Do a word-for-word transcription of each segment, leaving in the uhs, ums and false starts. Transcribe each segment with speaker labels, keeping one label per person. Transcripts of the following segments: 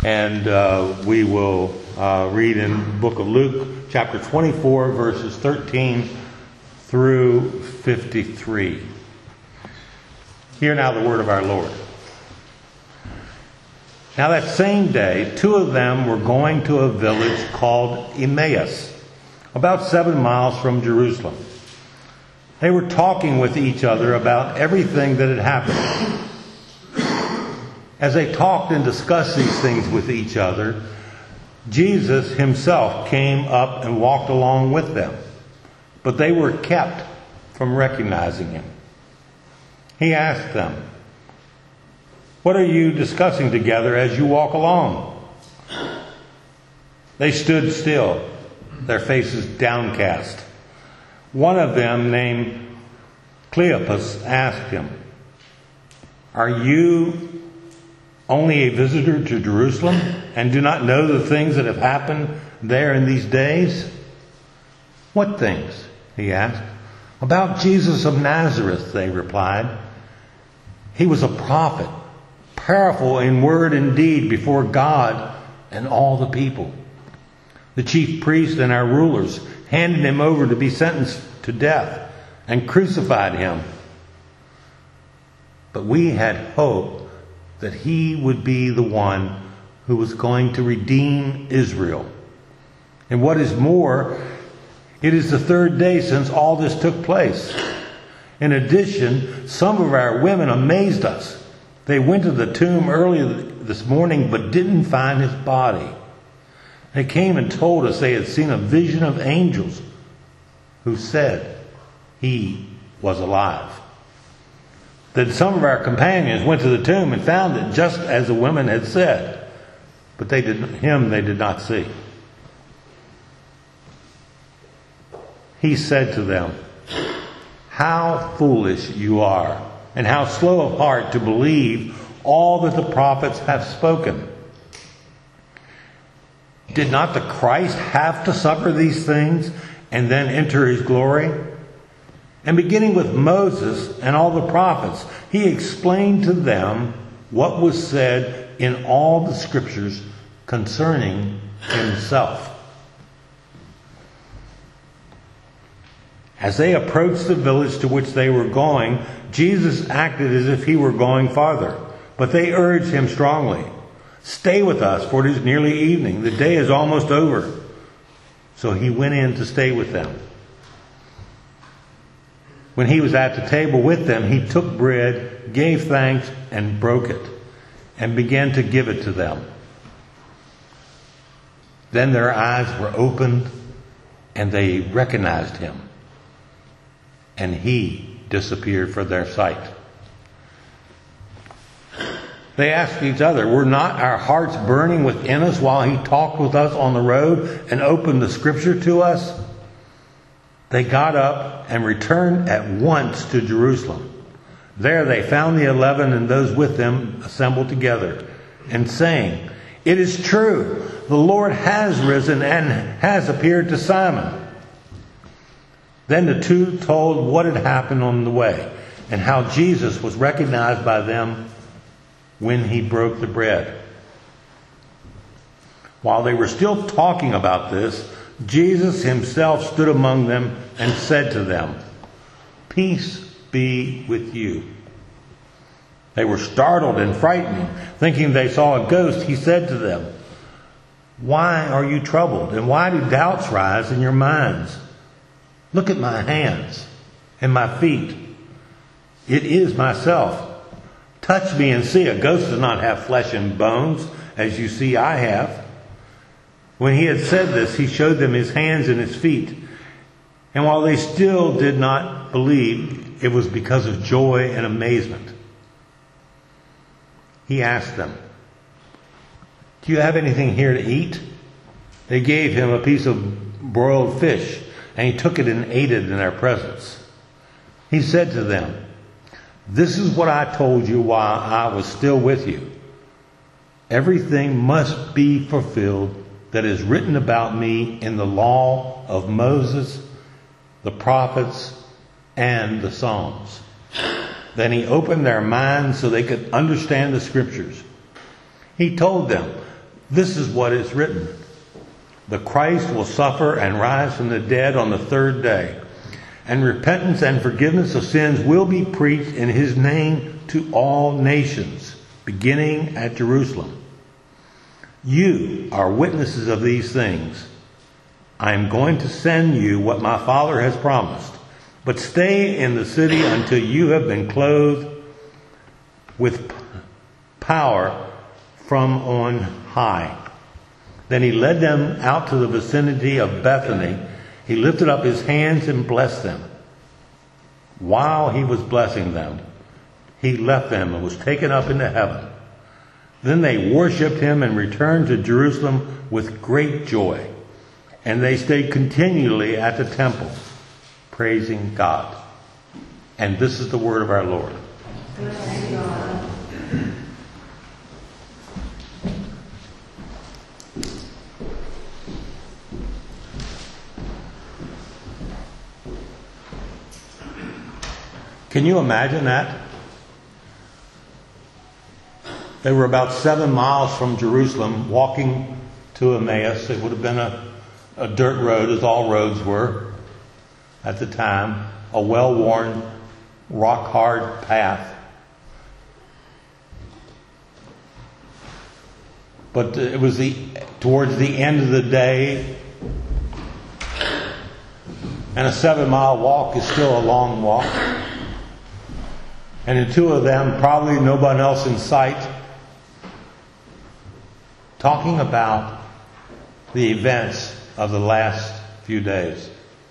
Speaker 1: And uh, we will uh, read in the book of Luke, chapter twenty-four, verses thirteen through fifty-three. Hear now the word of our Lord. Now that same day, two of them were going to a village called Emmaus, about seven miles from Jerusalem. They were talking with each other about everything that had happened. As they talked and discussed these things with each other, Jesus himself came up and walked along with them, but they were kept from recognizing him. He asked them, "What are you discussing together as you walk along?" They stood still, their faces downcast. One of them, named Cleopas, asked him, "Are you only a visitor to Jerusalem and do not know the things that have happened there in these days?" "What things?" he asked. "About Jesus of Nazareth," they replied. "He was a prophet, powerful in word and deed before God and all the people. The chief priests and our rulers handed him over to be sentenced to death and crucified him. But we had hoped that he would be the one who was going to redeem Israel. And what is more, it is the third day since all this took place. In addition, some of our women amazed us. They went to the tomb early this morning but didn't find his body. They came and told us they had seen a vision of angels who said he was alive. Then some of our companions went to the tomb and found it just as the women had said, but they did, him they did not see." He said to them, "How foolish you are, and how slow of heart to believe all that the prophets have spoken. Did not the Christ have to suffer these things and then enter his glory? And beginning with Moses and all the prophets, he explained to them what was said in all the scriptures concerning himself." As they approached the village to which they were going, Jesus acted as if he were going farther, but they urged him strongly, "Stay with us, for it is nearly evening. The day is almost over." So he went in to stay with them. When he was at the table with them, he took bread, gave thanks, and broke it, and began to give it to them. Then their eyes were opened, and they recognized him, and he disappeared from their sight. They asked each other, "Were not our hearts burning within us while he talked with us on the road and opened the scripture to us?" They got up and returned at once to Jerusalem. There they found the eleven and those with them assembled together, and saying, "It is true, the Lord has risen and has appeared to Simon." Then the two told what had happened on the way, and how Jesus was recognized by them when he broke the bread. While they were still talking about this, Jesus himself stood among them and said to them, "Peace be with you." They were startled and frightened, thinking they saw a ghost. He said to them, "Why are you troubled, and why do doubts rise in your minds? Look at my hands and my feet. It is myself. Touch me and see. A ghost does not have flesh and bones, as you see I have." When he had said this, he showed them his hands and his feet. And while they still did not believe, it was because of joy and amazement. He asked them, "Do you have anything here to eat?" They gave him a piece of broiled fish, and he took it and ate it in their presence. He said to them, "This is what I told you while I was still with you. Everything must be fulfilled that is written about me in the law of Moses, the prophets, and the Psalms." Then he opened their minds so they could understand the scriptures. He told them This is what is written. The Christ will suffer and rise from the dead on the third day. And repentance and forgiveness of sins will be preached in his name to all nations, beginning at Jerusalem. You are witnesses of these things. I am going to send you what my Father has promised. But stay in the city until you have been clothed with power from on high. Then he led them out to the vicinity of Bethany. He lifted up his hands and blessed them. While he was blessing them, he left them and was taken up into heaven. Then they worshipped him and returned to Jerusalem with great joy. And they stayed continually at the temple, praising God. And this is the word of our Lord.
Speaker 2: Praise God.
Speaker 1: Can you imagine that? They were about seven miles from Jerusalem, walking to Emmaus. It would have been a, a dirt road, as all roads were at the time, a well-worn, rock-hard path. But it was the towards the end of the day, and a seven-mile walk is still a long walk. And the two of them, probably no one else in sight, talking about the events of the last few days.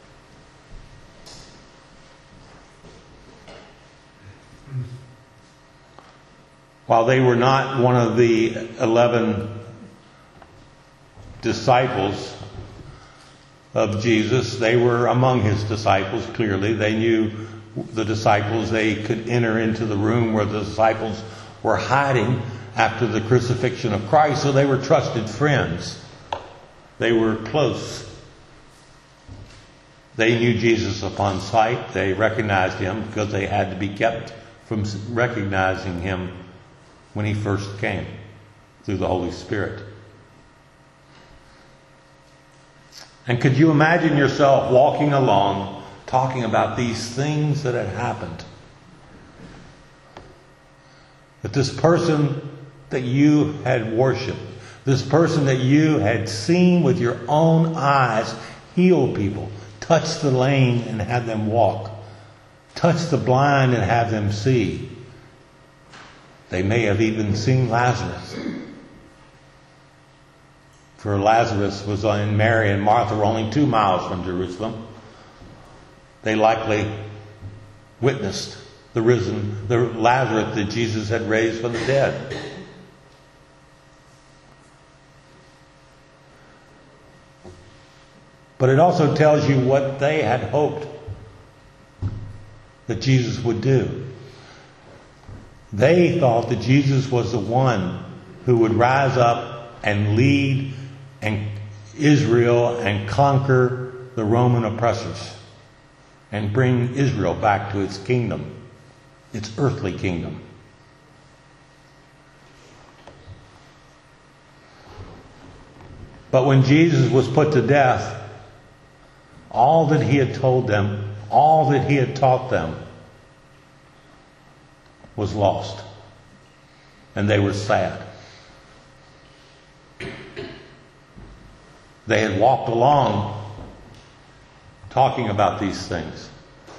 Speaker 1: While they were not one of the eleven disciples of Jesus, they were among his disciples, clearly. They knew the disciples. They could enter into the room where the disciples were hiding after the crucifixion of Christ, so they were trusted friends. They were close. They knew Jesus upon sight. They recognized him because they had to be kept from recognizing him when he first came through the Holy Spirit. And could you imagine yourself walking along talking about these things that had happened? That this person that you had worshipped, this person that you had seen with your own eyes heal people, touch the lame and have them walk, touch the blind and have them see. They may have even seen Lazarus. For Lazarus was in Mary and Martha were only two miles from Jerusalem. They likely witnessed the risen, the Lazarus that Jesus had raised from the dead. But it also tells you what they had hoped that Jesus would do. They thought that Jesus was the one who would rise up and lead and Israel and conquer the Roman oppressors and bring Israel back to its kingdom, its earthly kingdom. But when Jesus was put to death, all that he had told them, all that he had taught them, was lost. And they were sad. They had walked along talking about these things.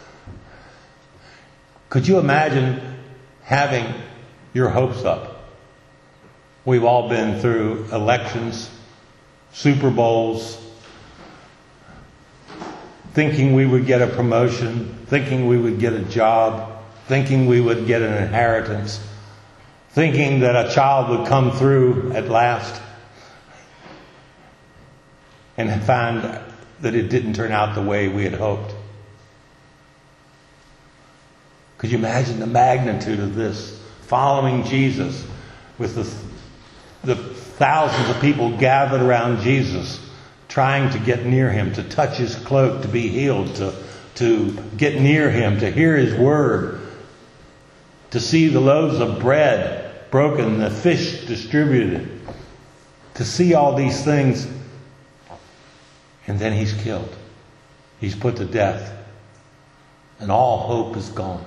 Speaker 1: Could you imagine having your hopes up? We've all been through elections, Super Bowls, thinking we would get a promotion, thinking we would get a job, thinking we would get an inheritance, thinking that a child would come through at last, and find that it didn't turn out the way we had hoped. Could you imagine the magnitude of this? Following Jesus with the, the thousands of people gathered around Jesus, trying to get near him, to touch his cloak, to be healed, to, to get near him, to hear his word, to see the loaves of bread broken, the fish distributed, to see all these things, and then he's killed. He's put to death. And all hope is gone.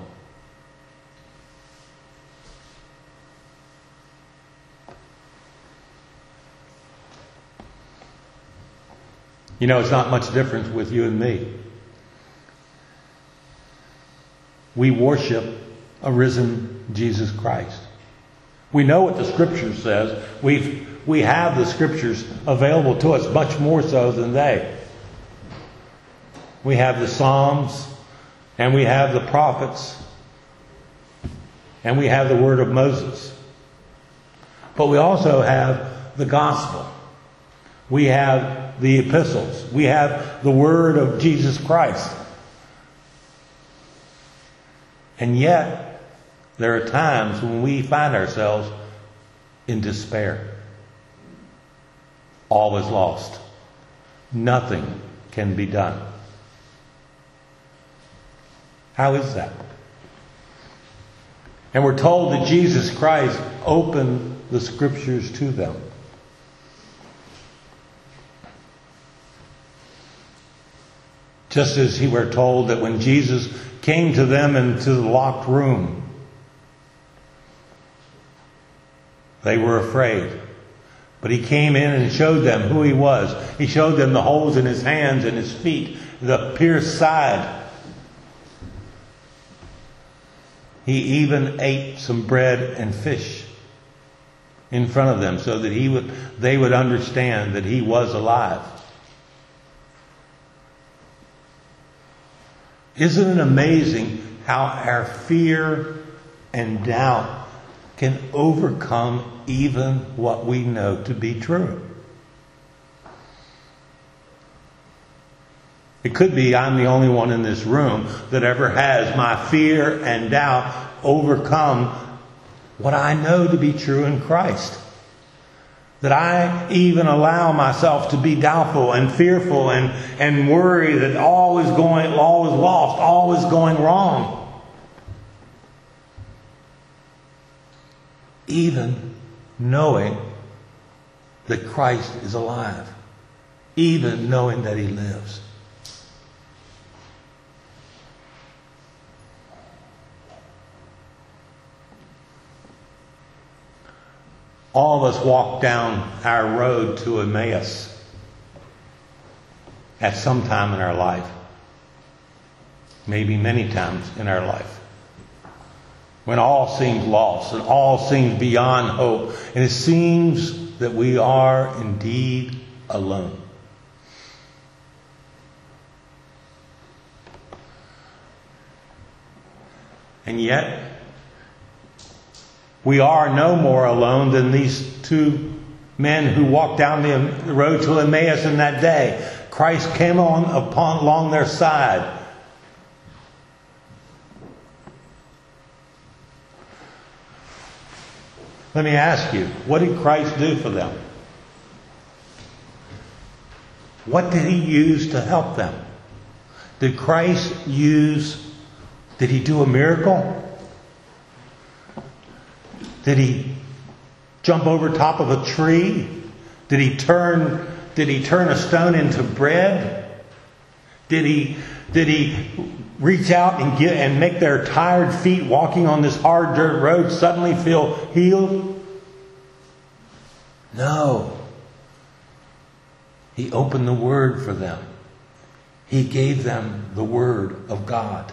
Speaker 1: You know, it's not much difference with you and me. We worship a risen Jesus Christ. We know what the Scripture says. We've, we have the Scriptures available to us much more so than they. We have the Psalms, and we have the prophets, and we have the word of Moses. But we also have the gospel. We have the epistles. We have the word of Jesus Christ. And yet, there are times when we find ourselves in despair. All is lost. Nothing can be done. How is that? And we're told that Jesus Christ opened the Scriptures to them. Just as he were told that when Jesus came to them into the locked room, they were afraid. But he came in and showed them who he was. He showed them the holes in his hands and his feet, the pierced side. He even ate some bread and fish in front of them so that he would, they would understand that he was alive. Isn't it amazing how our fear and doubt can overcome even what we know to be true? It could be I'm the only one in this room that ever has my fear and doubt overcome what I know to be true in Christ. That I even allow myself to be doubtful and fearful and, and worry that all is going, all is lost, all is going wrong. Even knowing that Christ is alive. Even knowing that he lives. All of us walk down our road to Emmaus at some time in our life. Maybe many times in our life. When all seems lost and all seems beyond hope. And it seems that we are indeed alone. And yet, we are no more alone than these two men who walked down the road to Emmaus in that day. Christ came on upon along their side. Let me ask you, what did Christ do for them? What did he use to help them? Did Christ use, did he do a miracle? Did he jump over top of a tree? Did he turn, did he turn a stone into bread? Did he, did he reach out and get, and make their tired feet walking on this hard dirt road suddenly feel healed? No. He opened the Word for them. He gave them the Word of God.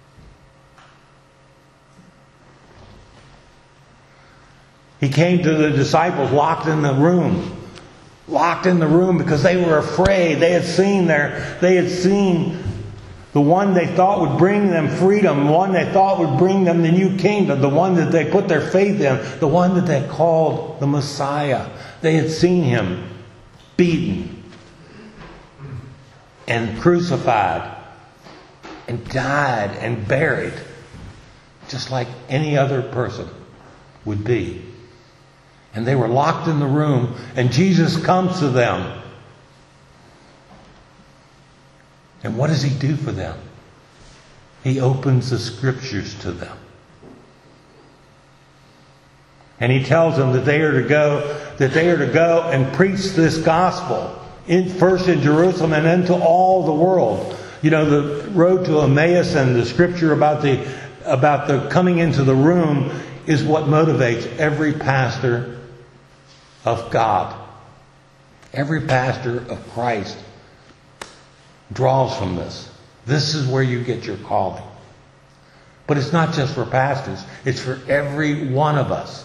Speaker 1: He came to the disciples locked in the room. Locked in the room because they were afraid. They had seen their, they had seen the one they thought would bring them freedom, the one they thought would bring them the new kingdom, the one that they put their faith in, the one that they called the Messiah. They had seen him beaten and crucified and died and buried just like any other person would be. And they were locked in the room, and Jesus comes to them. And what does he do for them? He opens the Scriptures to them. And he tells them that they are to go, that they are to go and preach this gospel, in, first in Jerusalem and then to all the world. You know, the road to Emmaus and the scripture about the about the coming into the room is what motivates every pastor of God. Every pastor of Christ draws from this. This is where you get your calling. But it's not just for pastors. It's for every one of us.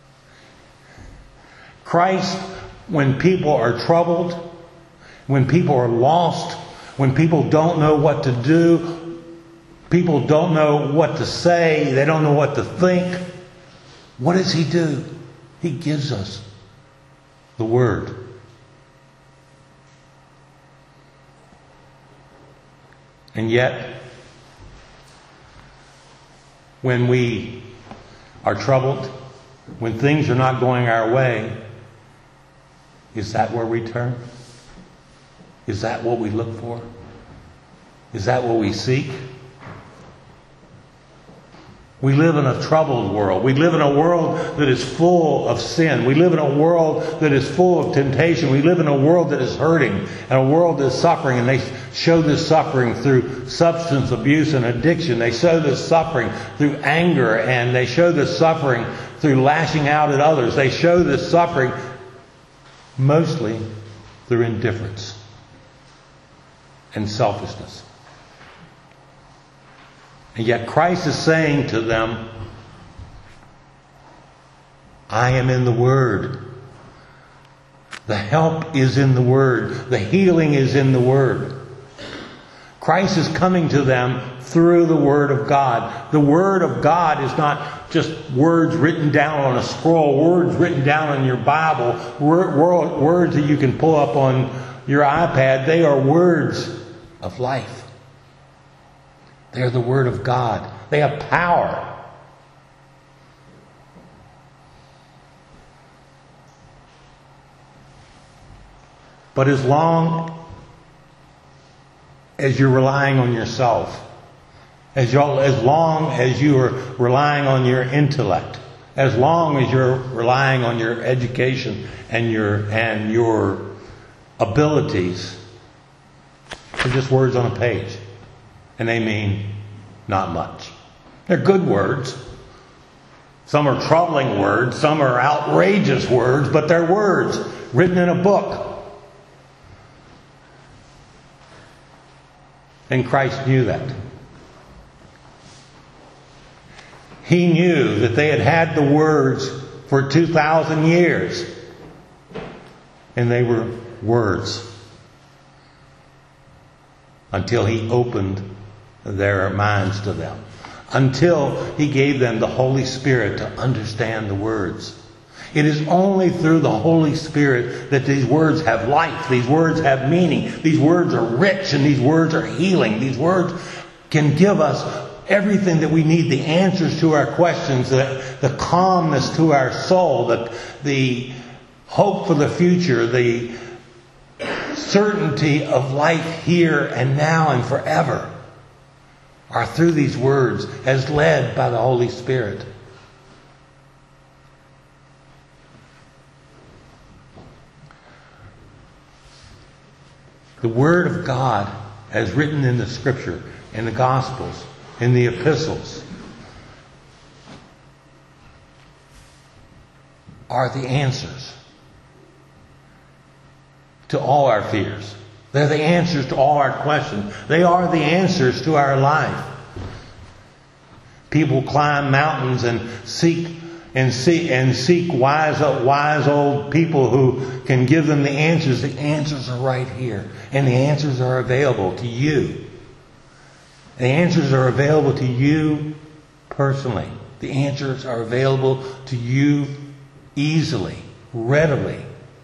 Speaker 1: Christ, when people are troubled, when people are lost, when people don't know what to do, people don't know what to say, they don't know what to think, what does He do? He gives us the Word. And yet, when we are troubled, when things are not going our way, is that where we turn? Is that what we look for? Is that what we seek? We live in a troubled world. We live in a world that is full of sin. We live in a world that is full of temptation. We live in a world that is hurting and a world that is suffering. And they show this suffering through substance abuse and addiction. They show this suffering through anger, and they show this suffering through lashing out at others. They show this suffering mostly through indifference and selfishness. And yet Christ is saying to them, I am in the Word. The help is in the Word. The healing is in the Word. Christ is coming to them through the Word of God. The Word of God is not just words written down on a scroll, words written down in your Bible, words that you can pull up on your iPad. They are words of life. They are the Word of God. They have power. But as long as you're relying on yourself, as, you're, as long as you are relying on your intellect, as long as you're relying on your education and your and your abilities, they're just words on a page. And they mean not much. They're good words. Some are troubling words. Some are outrageous words. But they're words written in a book. And Christ knew that. He knew that they had had the words for two thousand years. And they were words. Until He opened their minds to them. Until He gave them the Holy Spirit to understand the words. It is only through the Holy Spirit that these words have life. These words have meaning. These words are rich and these words are healing. These words can give us everything that we need. The answers to our questions. The, the calmness to our soul. The, the hope for the future. The certainty of life here and now and forever are through these words as led by the Holy Spirit. The Word of God, as written in the Scripture, in the Gospels, in the Epistles, are the answers to all our fears. They're the answers to all our questions. They are the answers to our life. People climb mountains and seek and seek and seek wise, wise old people who can give them the answers. The answers are right here, and the answers are available to you. The answers are available to you personally. The answers are available to you easily, readily.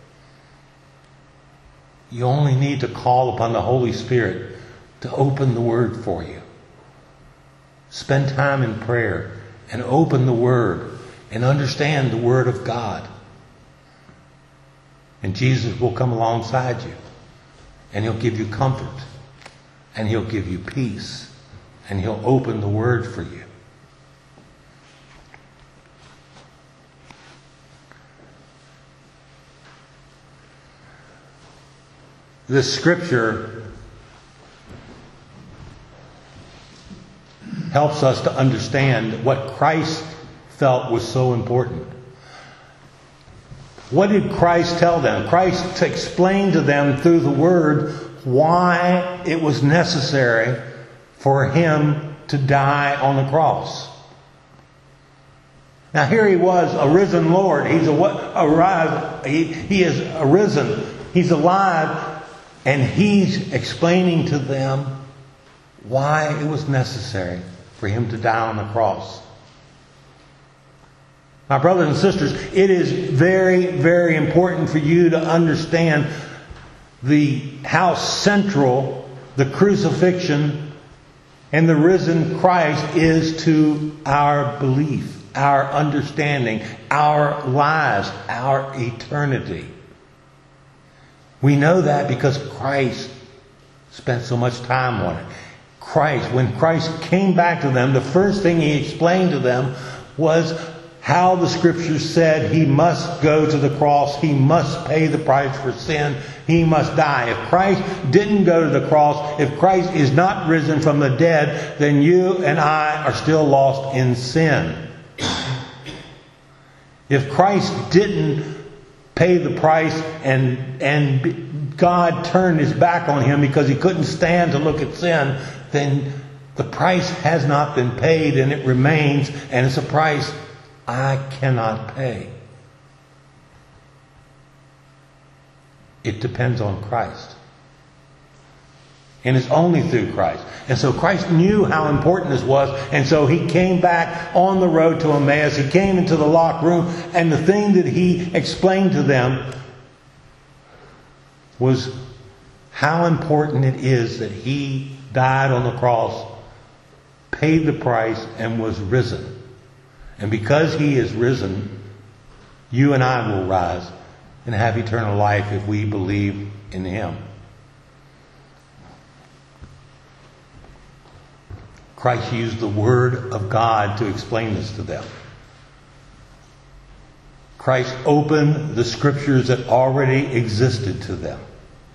Speaker 1: You only need to call upon the Holy Spirit to open the Word for you. Spend time in prayer and open the Word and understand the Word of God. And Jesus will come alongside you, and He'll give you comfort, and He'll give you peace, and He'll open the Word for you. this scripture helps us to understand what Christ felt was so important. What did Christ tell them? Christ explained to them through the Word why it was necessary for Him to die on the cross. Now here He was, a risen Lord. He's a, arrived. He, he is arisen. He's alive. And He's explaining to them why it was necessary for Him to die on the cross. My brothers and sisters, it is very, very important for you to understand the how central the crucifixion and the risen Christ is to our belief, our understanding, our lives, our eternity. We know that because Christ spent so much time on it. Christ, when Christ came back to them, the first thing He explained to them was how the Scriptures said He must go to the cross. He must pay the price for sin. He must die. If Christ didn't go to the cross, if Christ is not risen from the dead, then you and I are still lost in sin. If Christ didn't pay the price and, and God turned His back on Him because He couldn't stand to look at sin, then the price has not been paid and it remains, and it's a price I cannot pay. It depends on Christ. And it's only through Christ. And so Christ knew how important this was. And so He came back on the road to Emmaus. He came into the locked room. And the thing that He explained to them was how important it is that He died on the cross, paid the price, and was risen. And because He is risen, you and I will rise and have eternal life if we believe in Him. Christ used the Word of God to explain this to them. Christ opened the Scriptures that already existed to them.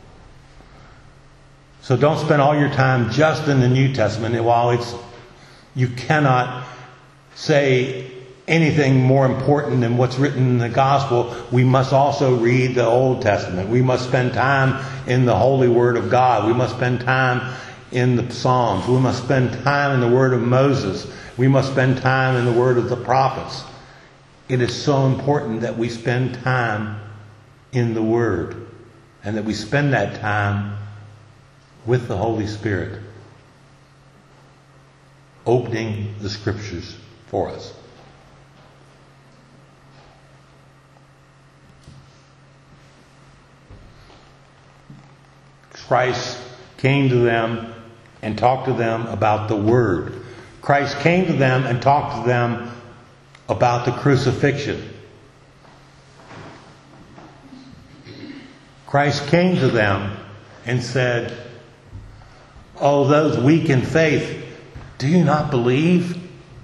Speaker 1: So don't spend all your time just in the New Testament. And while it's, you cannot say anything more important than what's written in the Gospel, we must also read the Old Testament. We must spend time in the Holy Word of God. We must spend time in the Psalms. We must spend time in the Word of Moses. We must spend time in the Word of the prophets. It is so important that we spend time in the Word and that we spend that time with the Holy Spirit, opening the Scriptures for us. Christ came to them and talked to them about the Word. Christ came to them and talked to them about the crucifixion. Christ came to them and said, "Oh, those weak in faith, do you not believe?"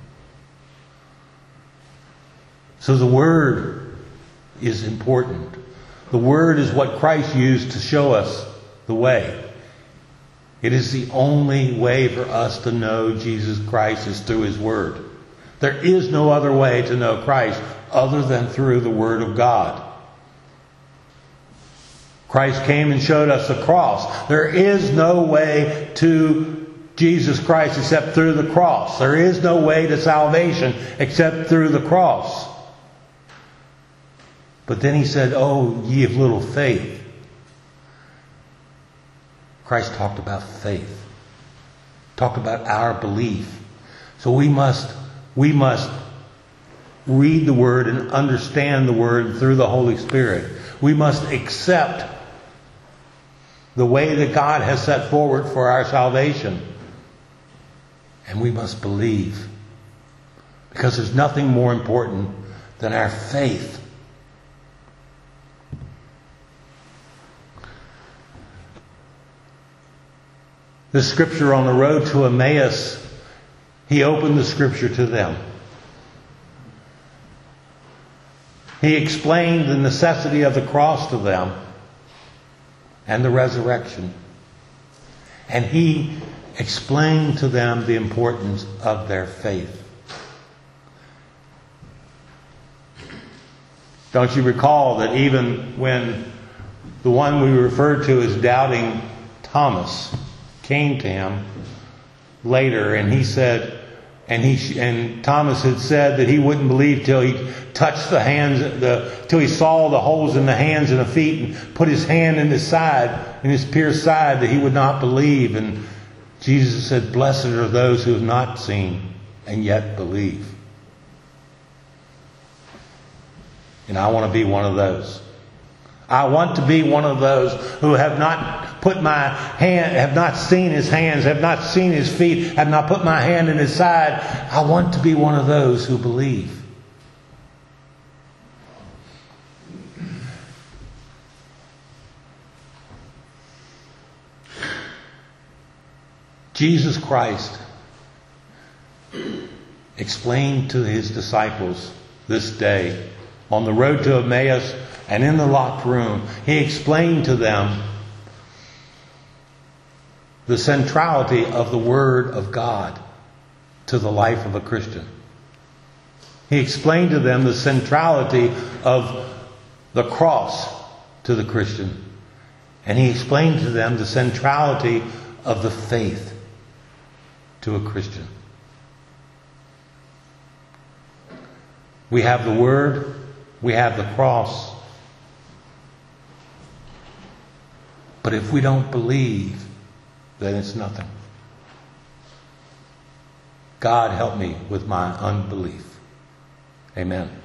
Speaker 1: So the Word is important. The Word is what Christ used to show us the way. It is the only way for us to know Jesus Christ is through His Word. There is no other way to know Christ other than through the Word of God. Christ came and showed us the cross. There is no way to Jesus Christ except through the cross. There is no way to salvation except through the cross. But then He said, "Oh, ye of little faith." Christ talked about faith. Talked about our belief. So we must, we must read the Word and understand the Word through the Holy Spirit. We must accept the way that God has set forward for our salvation. And we must believe. Because there's nothing more important than our faith. The scripture on the road to Emmaus, He opened the scripture to them. He explained the necessity of the cross to them. and the resurrection. And he explained to them the importance of their faith. Don't you recall that even when the one we refer to as doubting Thomas came to him later, and he said, and he and Thomas had said that he wouldn't believe till he touched the hands, the till he saw the holes in the hands and the feet, and put his hand in his side, in his pierced side, that he would not believe. And Jesus said, "Blessed are those who have not seen and yet believe." And I want to be one of those. I want to be one of those who have not put my hand, have not seen his hands, have not seen his feet, have not put my hand in his side. I want to be one of those who believe. Jesus Christ explained to his disciples this day on the road to Emmaus and in the locked room. He explained to them the centrality of the Word of God to the life of a Christian. He explained to them the centrality of the cross to the Christian. And he explained to them the centrality of the faith to a Christian. We have the Word, we have the cross. But if we don't believe, then it's nothing. God help me with my unbelief. Amen.